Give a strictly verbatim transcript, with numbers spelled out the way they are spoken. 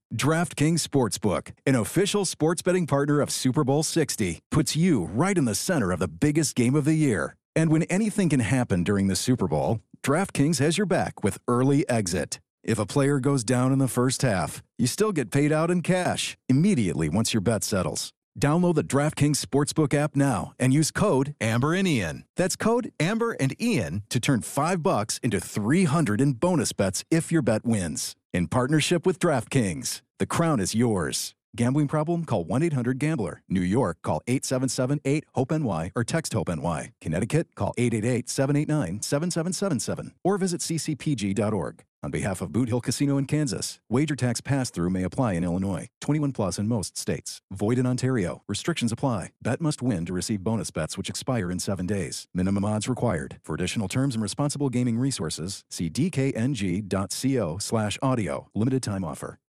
DraftKings Sportsbook, an official sports betting partner of Super Bowl sixty, puts you right in the center of the biggest game of the year. And when anything can happen during the Super Bowl, DraftKings has your back with early exit. If a player goes down in the first half, you still get paid out in cash immediately once your bet settles. Download the DraftKings Sportsbook app now and use code Amber and Ian. That's code Amber and Ian to turn five bucks into three hundred in bonus bets if your bet wins. In partnership with DraftKings, the crown is yours. Gambling problem? Call one eight hundred gambler. New York, call eight seven seven eight hope N Y or text HOPE-NY. Connecticut, call eight eight eight seven eight nine seven seven seven seven or visit c c p g dot org. On behalf of Boot Hill Casino in Kansas, wager tax pass-through may apply in Illinois. twenty-one plus in most states. Void in Ontario. Restrictions apply. Bet must win to receive bonus bets which expire in seven days. Minimum odds required. For additional terms and responsible gaming resources, see d k n g dot co slash audio. Limited time offer.